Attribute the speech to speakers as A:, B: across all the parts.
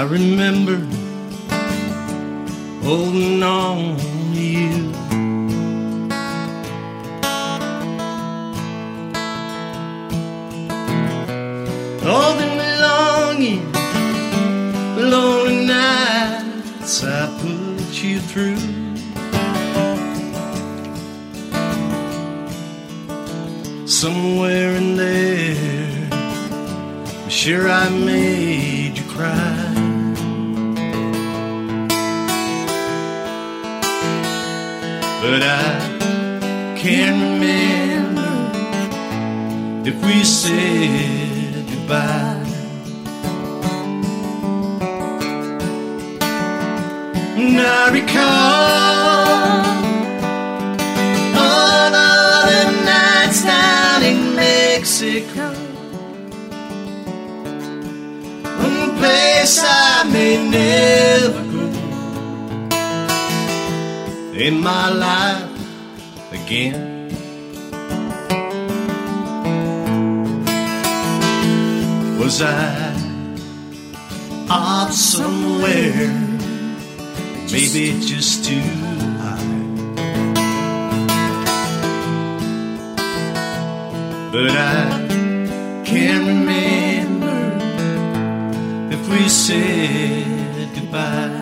A: remember holding on to you. All the longing, lonely nights I put you through. Somewhere in there, I'm sure I made you cry. But I can't remember if we said goodbye. And I recall all of the nights down in Mexico, one place I may never go in my life again. Was I off somewhere, maybe just too high? But I can't remember if we said goodbye.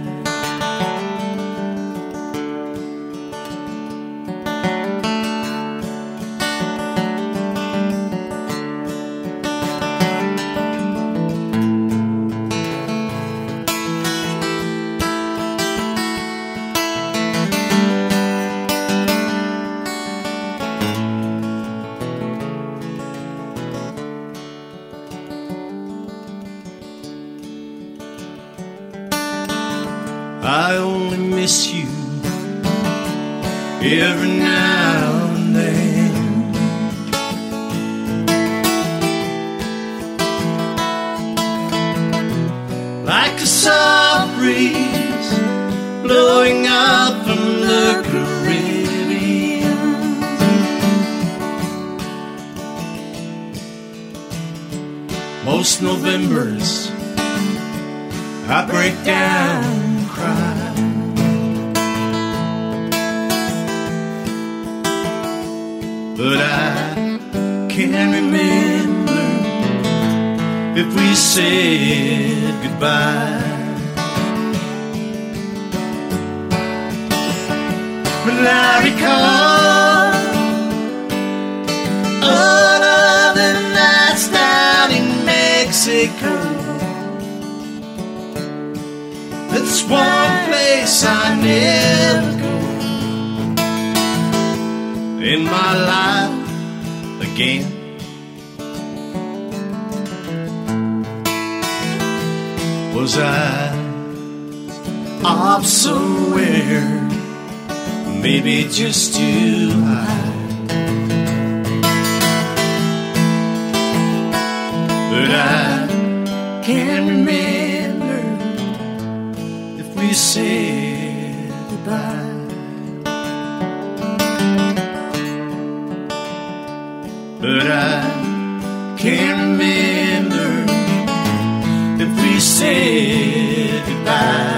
A: I only miss you every now and then. Like a soft breeze blowing up from the Caribbean. Most Novembers I break down, cry. But I can't remember if we said goodbye. But I recall all of the nights down in Mexico. It's one place I never go in my life again. Was I off somewhere, maybe just too high? But I can't remember if we said goodbye. But I can't remember if we said goodbye.